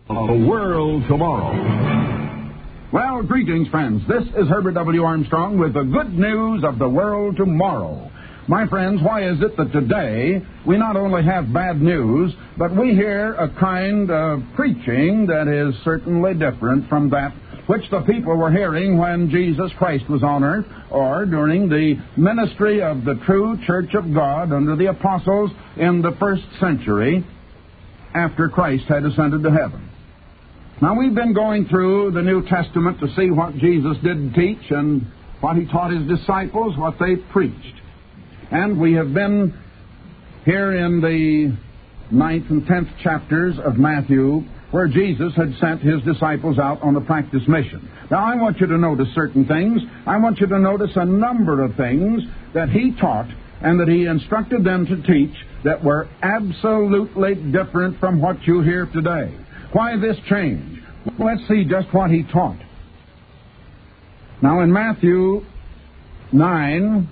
The World Tomorrow. Well, greetings, friends. This is Herbert W. Armstrong with the good news of the world tomorrow. My friends, why is it that today we not only have bad news, but we hear a kind of preaching that is certainly different from that which the people were hearing when Jesus Christ was on earth, or during the ministry of the true Church of God under the apostles in the first century after Christ had ascended to heaven. Now, we've been going through the New Testament to see what Jesus did teach and what he taught his disciples, what they preached. And we have been here in the 9th and 10th chapters of Matthew, where Jesus had sent his disciples out on a practice mission. Now, I want you to notice certain things. I want you to notice a number of things that he taught and that he instructed them to teach that were absolutely different from what you hear today. Why this change? Let's see just what he taught. Now, in Matthew 9,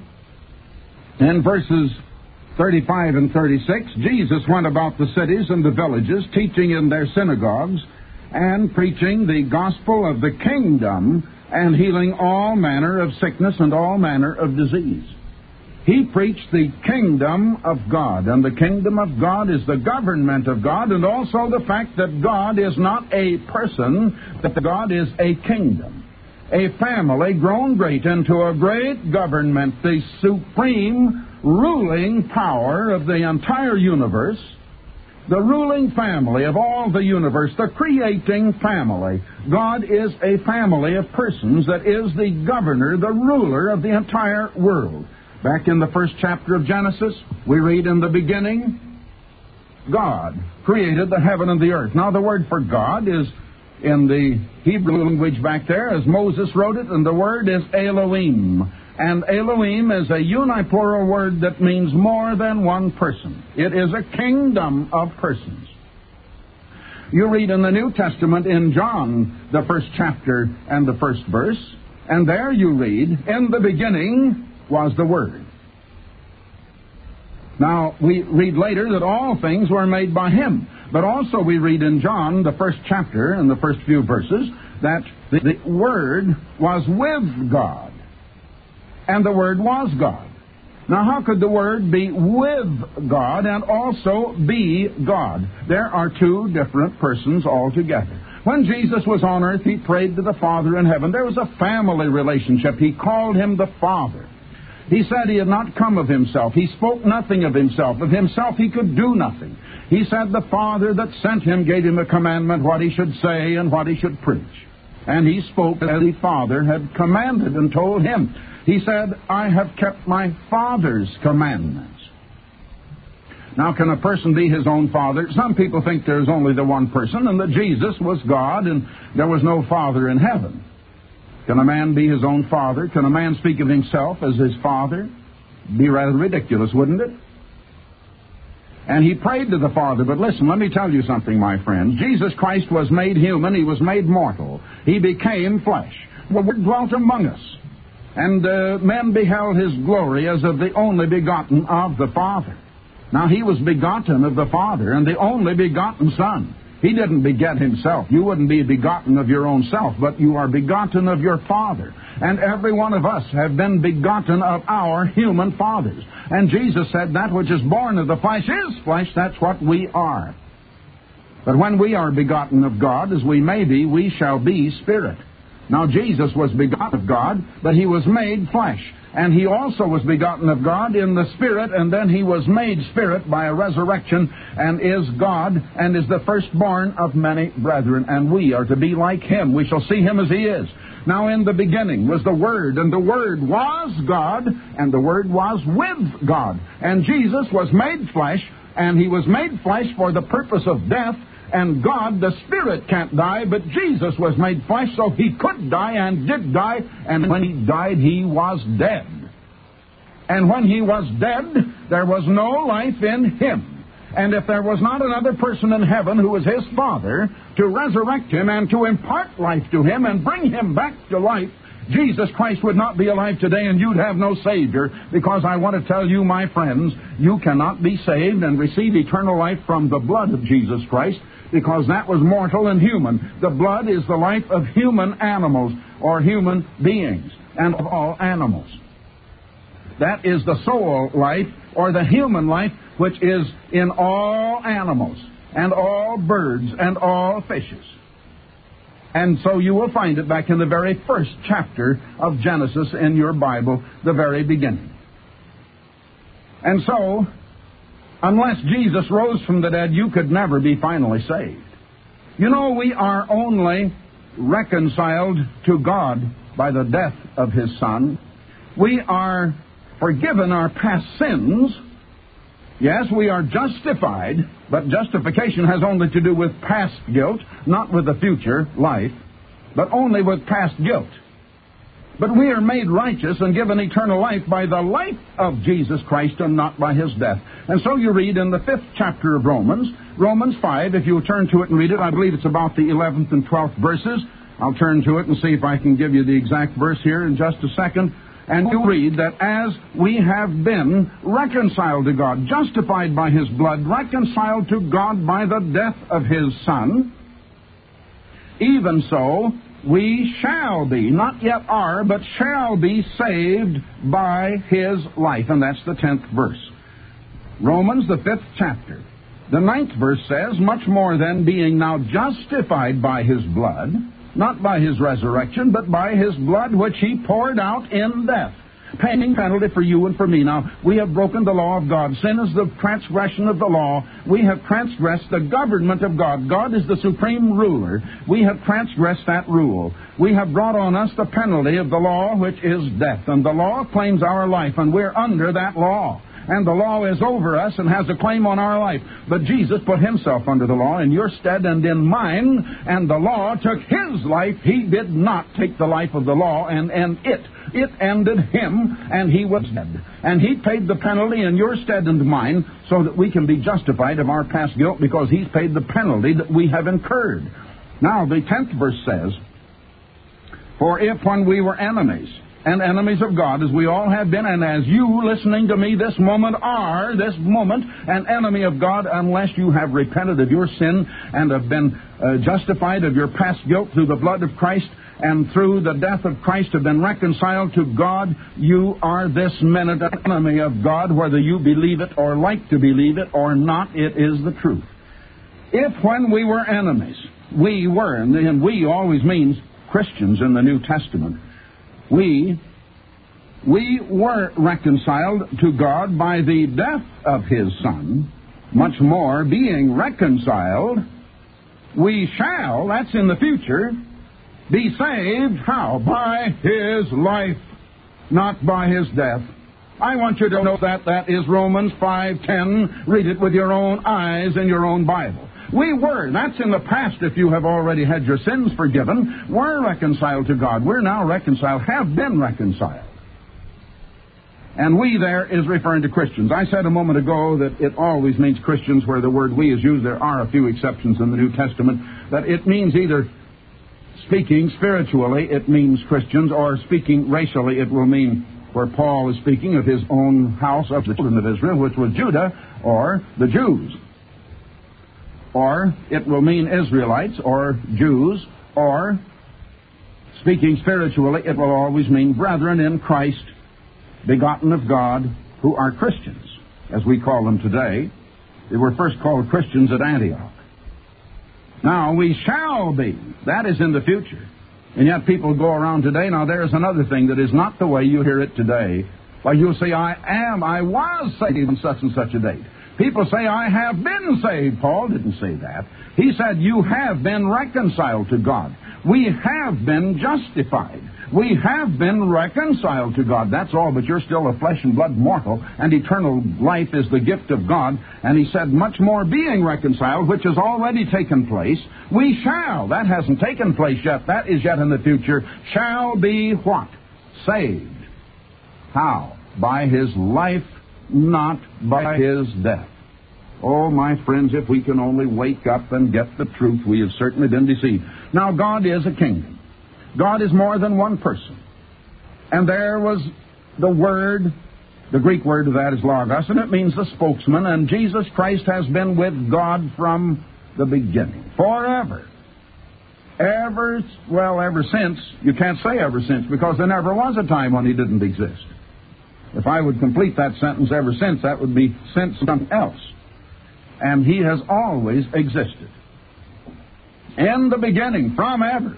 in verses 35 and 36, Jesus went about the cities and the villages, teaching in their synagogues and preaching the gospel of the kingdom and healing all manner of sickness and all manner of disease. He preached the kingdom of God, and the kingdom of God is the government of God, and also the fact that God is not a person, that God is a kingdom, a family grown great into a great government, the supreme ruling power of the entire universe, the ruling family of all the universe, the creating family. God is a family of persons that is the governor, the ruler of the entire world. Back in the first chapter of Genesis, we read, in the beginning, God created the heaven and the earth. Now, the word for God is in the Hebrew language back there, as Moses wrote it, and the word is Elohim. And Elohim is a uniplural word that means more than one person. It is a kingdom of persons. You read in the New Testament in John, the first chapter and the first verse, and there you read, in the beginning was the Word. Now, we read later that all things were made by Him. But also we read in John, the first chapter and the first few verses, that the Word was with God. And the Word was God. Now, how could the Word be with God and also be God? There are two different persons altogether. When Jesus was on earth, He prayed to the Father in heaven. There was a family relationship. He called Him the Father. He said He had not come of Himself. He spoke nothing of Himself. Of Himself He could do nothing. He said the Father that sent Him gave Him a commandment what He should say and what He should preach. And He spoke as the Father had commanded and told Him. He said, I have kept my Father's commandments. Now, can a person be his own father? Some people think there's only the one person and that Jesus was God and there was no Father in heaven. Can a man be his own father? Can a man speak of himself as his father? Be rather ridiculous, wouldn't it? And he prayed to the Father. But listen, let me tell you something, my friends. Jesus Christ was made human. He was made mortal. He became flesh. The Word dwelt among us. And men beheld His glory as of the only begotten of the Father. Now, He was begotten of the Father and the only begotten Son. He didn't beget Himself. You wouldn't be begotten of your own self, but you are begotten of your Father. And every one of us have been begotten of our human fathers. And Jesus said, that which is born of the flesh is flesh. That's what we are. But when we are begotten of God, as we may be, we shall be spirit. Now, Jesus was begotten of God, but He was made flesh. And He also was begotten of God in the Spirit, and then He was made Spirit by a resurrection, and is God, and is the firstborn of many brethren. And we are to be like Him. We shall see Him as He is. Now, in the beginning was the Word, and the Word was God, and the Word was with God. And Jesus was made flesh, and He was made flesh for the purpose of death. And God, the Spirit, can't die, but Jesus was made flesh, so He could die and did die. And when He died, He was dead. And when He was dead, there was no life in Him. And if there was not another person in heaven who was His Father to resurrect Him and to impart life to Him and bring Him back to life, Jesus Christ would not be alive today and you'd have no Savior, because I want to tell you, my friends, you cannot be saved and receive eternal life from the blood of Jesus Christ, because that was mortal and human. The blood is the life of human animals, or human beings, and of all animals. That is the soul life, or the human life, which is in all animals, and all birds, and all fishes. And so you will find it back in the very first chapter of Genesis in your Bible, the very beginning. And so, unless Jesus rose from the dead, you could never be finally saved. You know, we are only reconciled to God by the death of His Son. We are forgiven our past sins. Yes, we are justified, but justification has only to do with past guilt, not with the future life, but only with past guilt. But we are made righteous and given eternal life by the life of Jesus Christ and not by His death. And so you read in the 5th chapter of Romans, Romans 5, if you turn to it and read it, I believe it's about the 11th and 12th verses. I'll turn to it and see if I can give you the exact verse here in just a second. And you'll read that as we have been reconciled to God, justified by His blood, reconciled to God by the death of His Son, even so we shall be, not yet are, but shall be saved by His life. And that's the 10th verse. Romans, the 5th chapter. The 9th verse says, much more than being now justified by His blood, not by His resurrection, but by His blood which He poured out in death, paying penalty for you and for me. Now, we have broken the law of God. Sin is the transgression of the law. We have transgressed the government of God. God is the supreme ruler. We have transgressed that rule. We have brought on us the penalty of the law, which is death. And the law claims our life, and we're under that law. And the law is over us and has a claim on our life. But Jesus put Himself under the law in your stead and in mine, and the law took His life. He did not take the life of the law and end it. It ended Him, and He was dead. And He paid the penalty in your stead and mine so that we can be justified of our past guilt, because He's paid the penalty that we have incurred. Now, the 10th verse says, for if when we were enemies, and enemies of God, as we all have been, and as you listening to me this moment are, this moment, an enemy of God, unless you have repented of your sin and have been justified of your past guilt through the blood of Christ, and through the death of Christ have been reconciled to God, you are this minute an enemy of God, whether you believe it or like to believe it or not. It is the truth. If when we were enemies, we were, and we always means Christians in the New Testament, we were reconciled to God by the death of His Son, much more, being reconciled, we shall, that's in the future, be saved, how? By His life, not by His death. I want you to know that is Romans 5:10. Read it with your own eyes in your own Bible. We were, that's in the past if you have already had your sins forgiven, were reconciled to God. We're now reconciled, have been reconciled. And we there is referring to Christians. I said a moment ago that it always means Christians where the word we is used. There are a few exceptions in the New Testament. That it means either speaking spiritually, it means Christians, or speaking racially, it will mean, where Paul is speaking of his own house of the children of Israel, which was Judah, or the Jews. Or it will mean Israelites, or Jews, or, speaking spiritually, it will always mean brethren in Christ, begotten of God, who are Christians, as we call them today. They were first called Christians at Antioch. Now, we shall be. That is in the future. And yet people go around today. Now, there's another thing that is not the way you hear it today. Why, you'll say, I was saved on such and such a date. People say, I have been saved. Paul didn't say that. He said, you have been reconciled to God. We have been justified. We have been reconciled to God. That's all, but you're still a flesh and blood mortal, and eternal life is the gift of God. And he said, much more being reconciled, which has already taken place, we shall. That hasn't taken place yet. That is yet in the future. Shall be what? Saved. How? By His life, not by His death. Oh, my friends, if we can only wake up and get the truth, we have certainly been deceived. Now, God is a kingdom. God is more than one person. And there was the Word. The Greek word of that is logos, and it means the spokesman. And Jesus Christ has been with God from the beginning, forever. Ever since. You can't say ever since, because there never was a time when he didn't exist. If I would complete that sentence, ever since, that would be since something else. And he has always existed. In the beginning, from ever,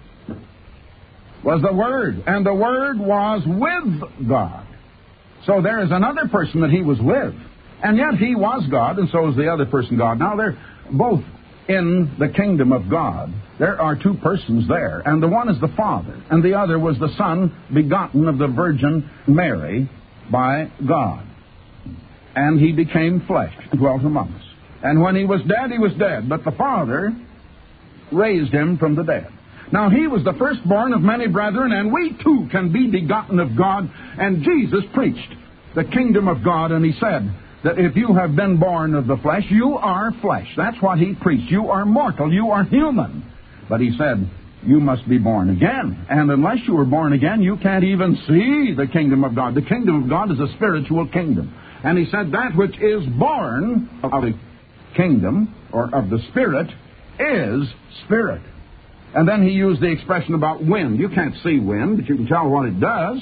was the Word, and the Word was with God. So there is another person that he was with, and yet he was God, and so is the other person God. Now, they're both in the kingdom of God. There are two persons there, and the one is the Father, and the other was the Son, begotten of the Virgin Mary by God. And he became flesh and dwelt among us. And when he was dead, but the Father raised him from the dead. Now, he was the firstborn of many brethren, and we too can be begotten of God. And Jesus preached the kingdom of God, and he said that if you have been born of the flesh, you are flesh. That's what he preached. You are mortal. You are human. But he said, you must be born again. And unless you are born again, you can't even see the kingdom of God. The kingdom of God is a spiritual kingdom. And he said that which is born of the kingdom, or of the Spirit, is spirit. And then he used the expression about wind. You can't see wind, but you can tell what it does.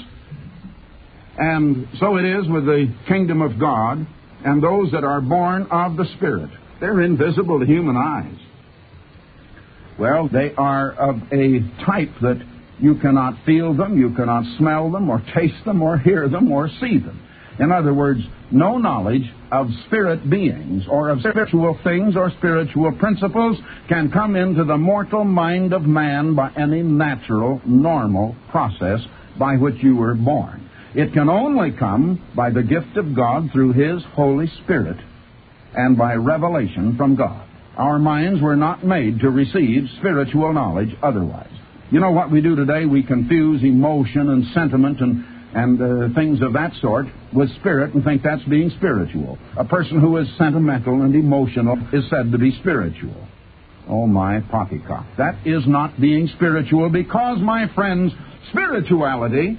And so it is with the kingdom of God and those that are born of the Spirit. They're invisible to human eyes. Well, they are of a type that you cannot feel them, you cannot smell them, or taste them, or hear them, or see them. In other words, no knowledge of spirit beings or of spiritual things or spiritual principles can come into the mortal mind of man by any natural, normal process by which you were born. It can only come by the gift of God through His Holy Spirit and by revelation from God. Our minds were not made to receive spiritual knowledge otherwise. You know what we do today? We confuse emotion and sentiment and things of that sort with spirit and think that's being spiritual. A person who is sentimental and emotional is said to be spiritual. Oh, my poppycock. That is not being spiritual, because, my friends, spirituality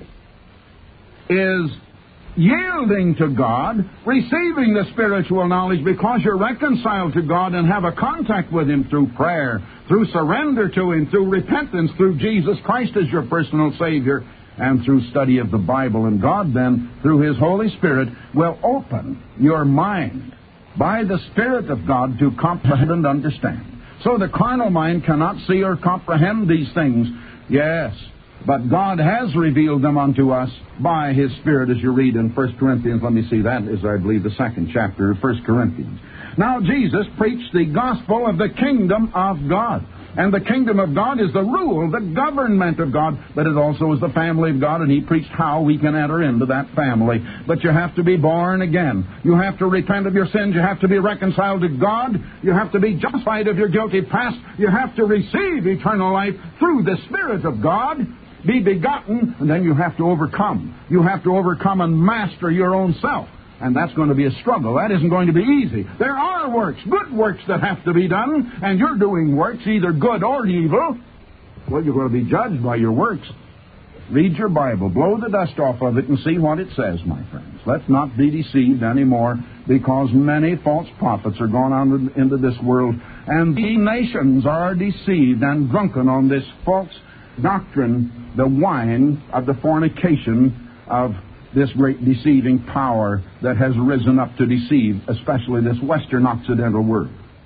is yielding to God, receiving the spiritual knowledge because you're reconciled to God and have a contact with Him through prayer, through surrender to Him, through repentance, through Jesus Christ as your personal Savior, and through study of the Bible. And God then, through His Holy Spirit, will open your mind by the Spirit of God to comprehend and understand. So the carnal mind cannot see or comprehend these things. Yes, but God has revealed them unto us by His Spirit, as you read in 1 Corinthians. Let me see, that is, I believe, the second chapter of 1 Corinthians. Now, Jesus preached the gospel of the kingdom of God. And the kingdom of God is the rule, the government of God, but it also is the family of God, and He preached how we can enter into that family. But you have to be born again. You have to repent of your sins. You have to be reconciled to God. You have to be justified of your guilty past. You have to receive eternal life through the Spirit of God, be begotten, and then you have to overcome. You have to overcome and master your own self. And that's going to be a struggle. That isn't going to be easy. There are works, good works that have to be done, and you're doing works, either good or evil. Well, you're going to be judged by your works. Read your Bible. Blow the dust off of it and see what it says, my friends. Let's not be deceived anymore, because many false prophets are gone on into this world, and the nations are deceived and drunken on this false doctrine, the wine of the fornication of this great deceiving power that has risen up to deceive, especially this Western Occidental world.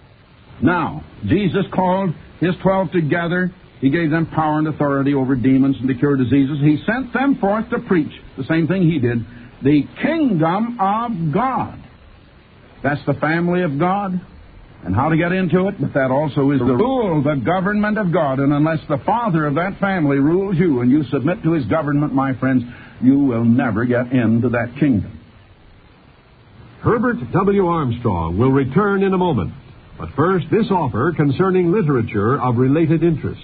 Now, Jesus called His 12 together. He gave them power and authority over demons and to cure diseases. He sent them forth to preach the same thing He did, the kingdom of God. That's the family of God, and how to get into it, but that also is the rule, the government of God. And unless the father of that family rules you and you submit to His government, my friends, you will never get into that kingdom. Herbert W. Armstrong will return in a moment. But first, this offer concerning literature of related interest.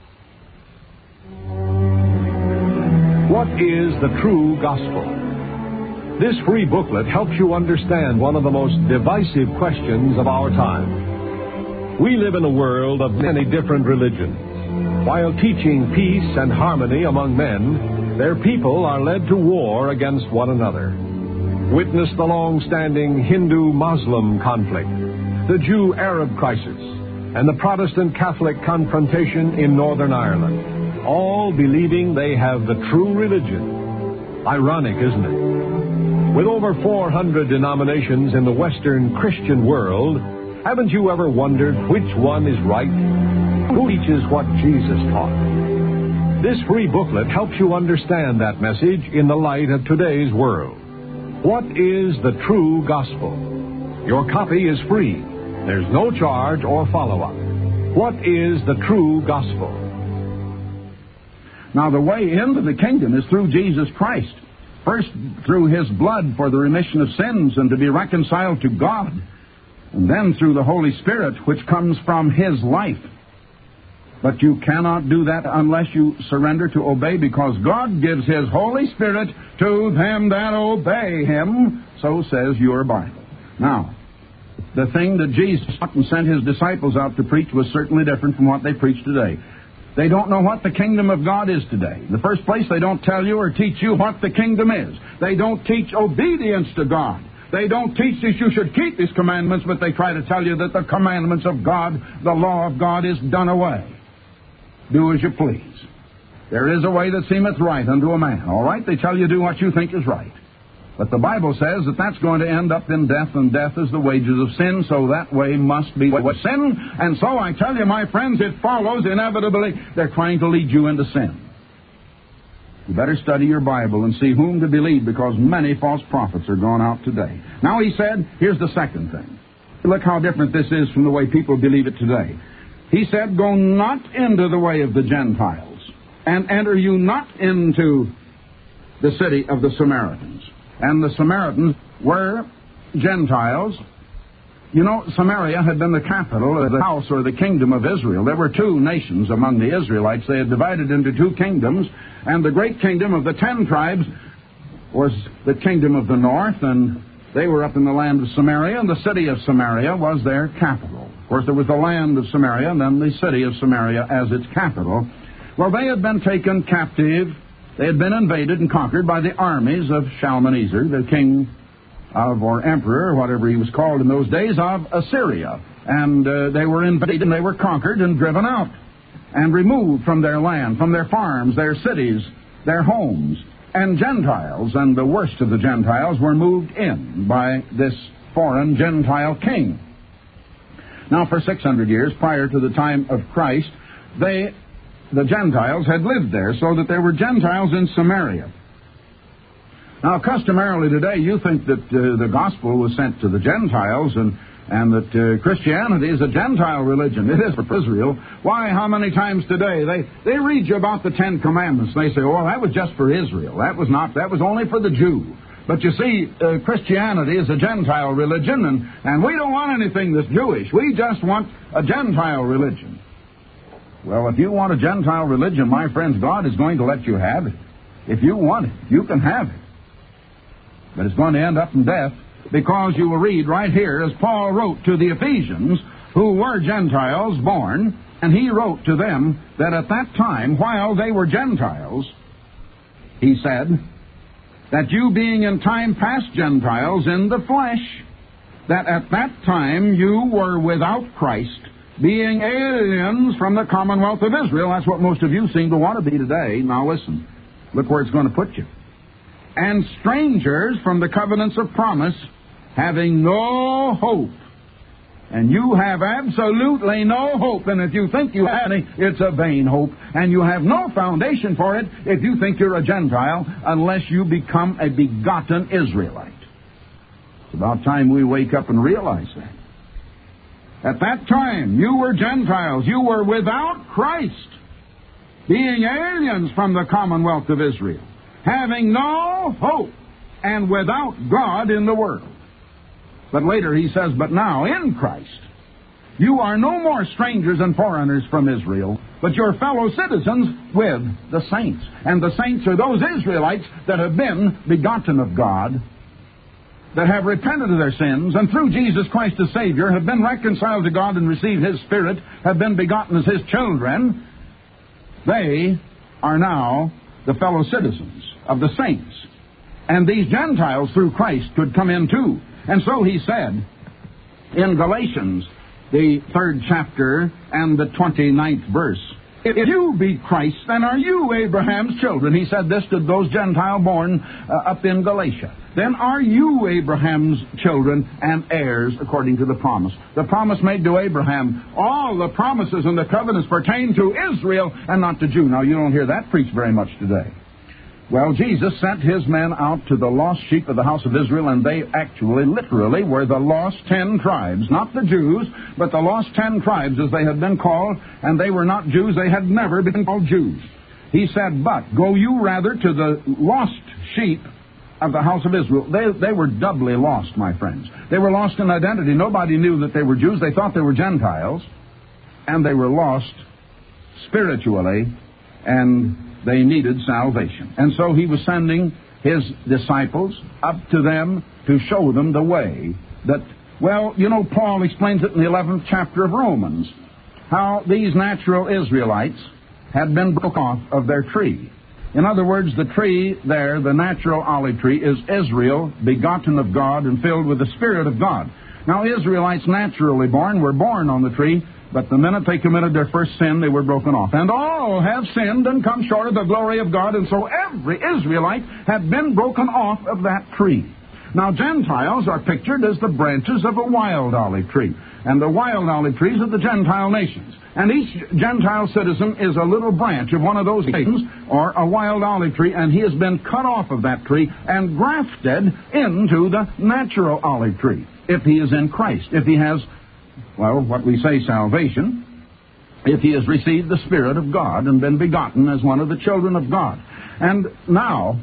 What is the true gospel? This free booklet helps you understand one of the most divisive questions of our time. We live in a world of many different religions. While teaching peace and harmony among men, Their people are led to war against one another. Witness the long-standing Hindu-Muslim conflict, the Jew-Arab crisis, and the Protestant-Catholic confrontation in Northern Ireland, all believing they have the true religion. Ironic, isn't it? With over 400 denominations in the Western Christian world, haven't you ever wondered which one is right? Who teaches what Jesus taught? This free booklet helps you understand that message in the light of today's world. What is the true gospel? Your copy is free. There's no charge or follow-up. What is the true gospel? Now, the way into the kingdom is through Jesus Christ. First, through His blood for the remission of sins and to be reconciled to God. And then through the Holy Spirit, which comes from His life. But you cannot do that unless you surrender to obey, because God gives His Holy Spirit to them that obey Him. So says your Bible. Now, the thing that Jesus taught and sent His disciples out to preach was certainly different from what they preach today. They don't know what the kingdom of God is today. In the first place, they don't tell you or teach you what the kingdom is. They don't teach obedience to God. They don't teach that you should keep His commandments, but they try to tell you that the commandments of God, the law of God, is done away. Do as you please. There is a way that seemeth right unto a man. All right, they tell you do what you think is right. But the Bible says that that's going to end up in death, and death is the wages of sin, so that way must be sin. And so I tell you, my friends, it follows inevitably they're trying to lead you into sin. You better study your Bible and see whom to believe, because many false prophets are gone out today. Now, he said, here's the second thing. Look how different this is from the way people believe it today. He said, go not into the way of the Gentiles, and enter you not into the city of the Samaritans. And the Samaritans were Gentiles. You know, Samaria had been the capital of the house or the kingdom of Israel. There were two nations among the Israelites. They had divided into two kingdoms, and the great kingdom of the 10 tribes was the kingdom of the north, and they were up in the land of Samaria, and the city of Samaria was their capital. Of course, there was the land of Samaria, and then the city of Samaria as its capital. Well, they had been taken captive. They had been invaded and conquered by the armies of Shalmaneser, the king of, or emperor, whatever he was called in those days, of Assyria. And they were invaded, and they were conquered and driven out and removed from their land, from their farms, their cities, their homes. And Gentiles, and the worst of the Gentiles, were moved in by this foreign Gentile king. Now, for 600 years prior to the time of Christ, the Gentiles had lived there, so that there were Gentiles in Samaria. Now, customarily today, you think that the gospel was sent to the Gentiles, and that Christianity is a Gentile religion. It is for Israel. Why, how many times today they read you about the 10 Commandments, and they say, oh, that was just for Israel. That was only for the Jew. But you see, Christianity is a Gentile religion, and we don't want anything that's Jewish. We just want a Gentile religion. Well, if you want a Gentile religion, my friends, God is going to let you have it. If you want it, you can have it. But it's going to end up in death, because you will read right here, as Paul wrote to the Ephesians, who were Gentiles born, and he wrote to them that at that time, while they were Gentiles, he said, that you being in time past Gentiles in the flesh, that at that time you were without Christ, being aliens from the commonwealth of Israel. That's what most of you seem to want to be today. Now listen, look where it's going to put you. And strangers from the covenants of promise, having no hope. And you have absolutely no hope. And if you think you have any, it's a vain hope. And you have no foundation for it if you think you're a Gentile, unless you become a begotten Israelite. It's about time we wake up and realize that. At that time, you were Gentiles. You were without Christ, being aliens from the commonwealth of Israel, having no hope, and without God in the world. But later he says, but now in Christ, you are no more strangers and foreigners from Israel, but your fellow citizens with the saints. And the saints are those Israelites that have been begotten of God, that have repented of their sins, and through Jesus Christ the Savior have been reconciled to God and received His Spirit, have been begotten as His children. They are now the fellow citizens of the saints. And these Gentiles through Christ could come in too. And so he said in Galatians, the 3rd chapter and the 29th verse, if you be Christ, then are you Abraham's children? He said this to those Gentile born up in Galatia. Then are you Abraham's children and heirs according to the promise? The promise made to Abraham, all the promises and the covenants pertain to Israel and not to Jew. Now, you don't hear that preached very much today. Well, Jesus sent his men out to the lost sheep of the house of Israel, and they actually, literally, were the lost 10 tribes. Not the Jews, but the lost 10 tribes, as they had been called, and they were not Jews. They had never been called Jews. He said, but go you rather to the lost sheep of the house of Israel. They were doubly lost, my friends. They were lost in identity. Nobody knew that they were Jews. They thought they were Gentiles, and they were lost spiritually, and they needed salvation. And so he was sending his disciples up to them to show them the way that, well, you know, Paul explains it in the 11th chapter of Romans, how these natural Israelites had been broken off of their tree. In other words, the tree there, the natural olive tree, is Israel, begotten of God and filled with the Spirit of God. Now, Israelites naturally born were born on the tree, but the minute they committed their first sin, they were broken off. And all have sinned and come short of the glory of God, and so every Israelite had been broken off of that tree. Now, Gentiles are pictured as the branches of a wild olive tree, and the wild olive trees are the Gentile nations. And each Gentile citizen is a little branch of one of those nations, or a wild olive tree, and he has been cut off of that tree and grafted into the natural olive tree, if he is in Christ, if he has, well, what we say salvation, if he has received the Spirit of God and been begotten as one of the children of God. And now,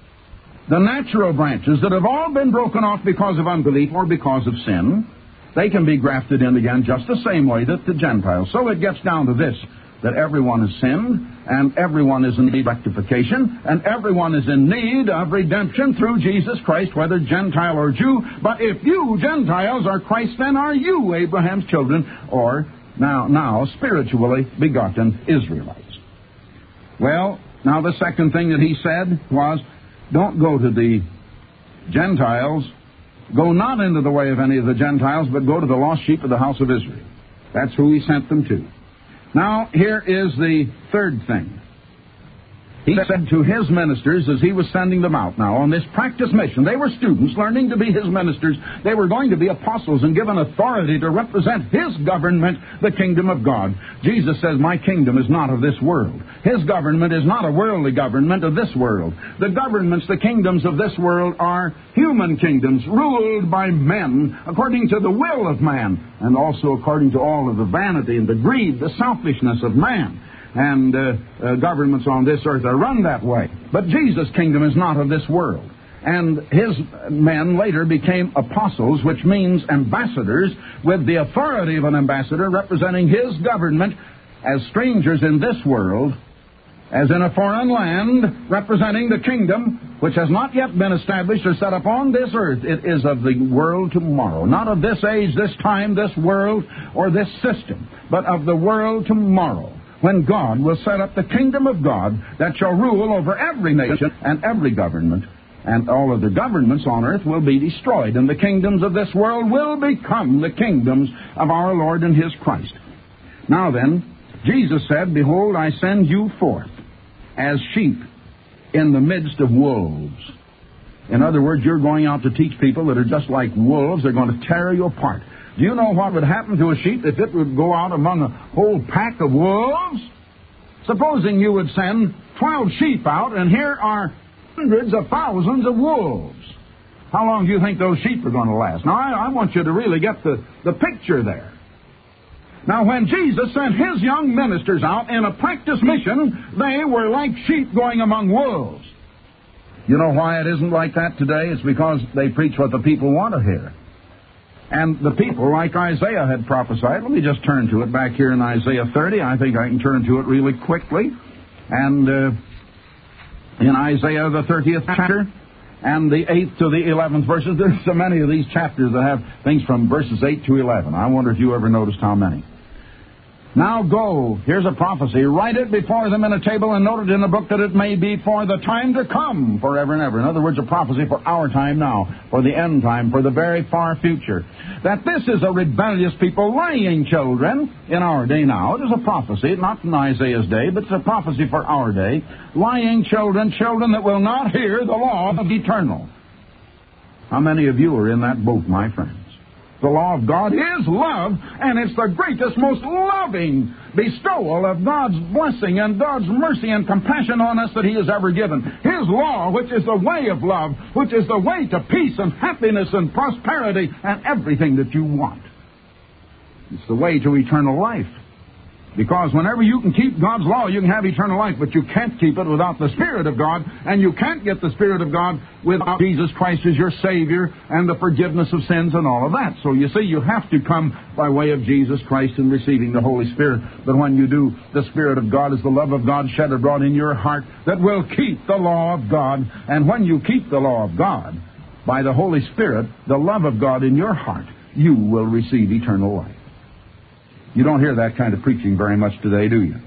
the natural branches that have all been broken off because of unbelief or because of sin, they can be grafted in again just the same way that the Gentiles. So it gets down to this, that everyone has sinned, and everyone is in need of rectification, and everyone is in need of redemption through Jesus Christ, whether Gentile or Jew. But if you, Gentiles, are Christ, then are you Abraham's children, or now spiritually begotten Israelites. Well, now the second thing that he said was, don't go to the Gentiles, go not into the way of any of the Gentiles, but go to the lost sheep of the house of Israel. That's who he sent them to. Now, here is the third thing. He said to his ministers as he was sending them out now on this practice mission. They were students learning to be his ministers. They were going to be apostles and given authority to represent his government, the kingdom of God. Jesus says, my kingdom is not of this world. His government is not a worldly government of this world. The governments, the kingdoms of this world are human kingdoms ruled by men according to the will of man, and also according to all of the vanity and the greed, the selfishness of man. And governments on this earth are run that way. But Jesus' kingdom is not of this world. And his men later became apostles, which means ambassadors, with the authority of an ambassador representing his government as strangers in this world, as in a foreign land, representing the kingdom which has not yet been established or set up on this earth. It is of the world tomorrow. Not of this age, this time, this world, or this system, but of the world tomorrow, when God will set up the kingdom of God that shall rule over every nation and every government, and all of the governments on earth will be destroyed, and the kingdoms of this world will become the kingdoms of our Lord and his Christ. Now then, Jesus said, behold, I send you forth as sheep in the midst of wolves. In other words, you're going out to teach people that are just like wolves. They're going to tear you apart. Do you know what would happen to a sheep if it would go out among a whole pack of wolves? Supposing you would send 12 sheep out, and here are hundreds of thousands of wolves. How long do you think those sheep are going to last? Now, I want you to really get the picture there. Now, when Jesus sent his young ministers out in a practice mission, they were like sheep going among wolves. You know why it isn't like that today? It's because they preach what the people want to hear. And the people, like Isaiah had prophesied, let me just turn to it back here in Isaiah 30. I think I can turn to it really quickly. And in Isaiah, the 30th chapter, and the 8th to the 11th verses, there's so many of these chapters that have things from verses 8 to 11. I wonder if you ever noticed how many. Now go, here's a prophecy, write it before them in a table and note it in a book, that it may be for the time to come, forever and ever. In other words, a prophecy for our time now, for the end time, for the very far future. That this is a rebellious people, lying children, in our day now. It is a prophecy, not in Isaiah's day, but it's a prophecy for our day. Lying children, children that will not hear the law of eternal. How many of you are in that boat, my friends? The law of God is love, and it's the greatest, most loving bestowal of God's blessing and God's mercy and compassion on us that He has ever given. His law, which is the way of love, which is the way to peace and happiness and prosperity and everything that you want. It's the way to eternal life. Because whenever you can keep God's law, you can have eternal life, but you can't keep it without the Spirit of God, and you can't get the Spirit of God without Jesus Christ as your Savior and the forgiveness of sins and all of that. So you see, you have to come by way of Jesus Christ and receiving the Holy Spirit. But when you do, the Spirit of God is the love of God shed abroad in your heart that will keep the law of God. And when you keep the law of God, by the Holy Spirit, the love of God in your heart, you will receive eternal life. You don't hear that kind of preaching very much today, do you?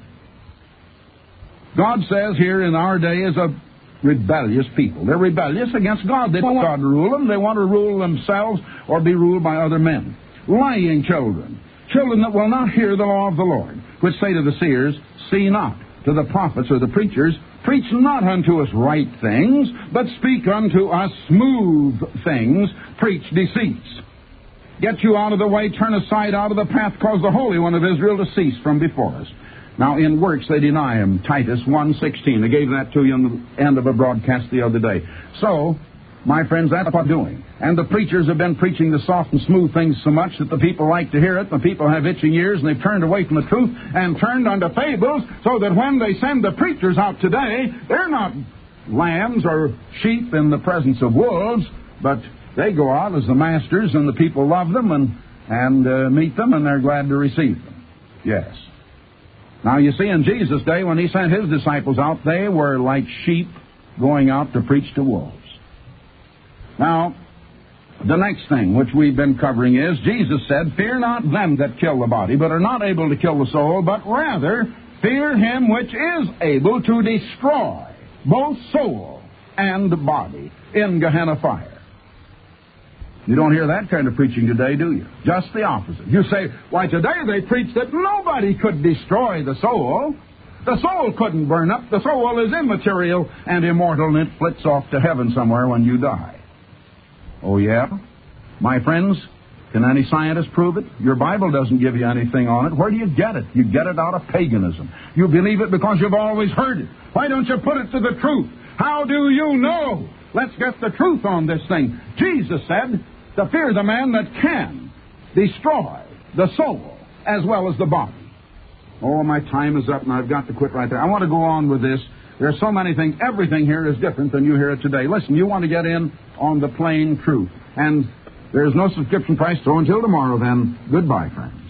God says here in our day is a rebellious people. They're rebellious against God. They don't want God to rule them. They want to rule themselves or be ruled by other men. Lying children. Children that will not hear the law of the Lord, which say to the seers, see not. To the prophets or the preachers, preach not unto us right things, but speak unto us smooth things. Preach deceits. Get you out of the way, turn aside out of the path, cause the Holy One of Israel to cease from before us. Now, in works they deny him. Titus 1:16. I gave that to you in the end of a broadcast the other day. So, my friends, that's what they're doing. And the preachers have been preaching the soft and smooth things so much that the people like to hear it. The people have itching ears, and they've turned away from the truth and turned unto fables, so that when they send the preachers out today, they're not lambs or sheep in the presence of wolves, but they go out as the masters, and the people love them and meet them, and they're glad to receive them. Yes. Now, you see, in Jesus' day, when He sent His disciples out, they were like sheep going out to preach to wolves. Now, the next thing which we've been covering is, Jesus said, fear not them that kill the body, but are not able to kill the soul, but rather fear Him which is able to destroy both soul and body in Gehenna fire. You don't hear that kind of preaching today, do you? Just the opposite. You say, why, today they preach that nobody could destroy the soul. The soul couldn't burn up. The soul is immaterial and immortal, and it flits off to heaven somewhere when you die. Oh, yeah? My friends, can any scientist prove it? Your Bible doesn't give you anything on it. Where do you get it? You get it out of paganism. You believe it because you've always heard it. Why don't you put it to the truth? How do you know? Let's get the truth on this thing. Jesus said to fear the man that can destroy the soul as well as the body. Oh, my time is up, and I've got to quit right there. I want to go on with this. There are so many things. Everything here is different than you hear it today. Listen, you want to get in on the plain truth. And there's no subscription price, so until tomorrow then, goodbye, friends.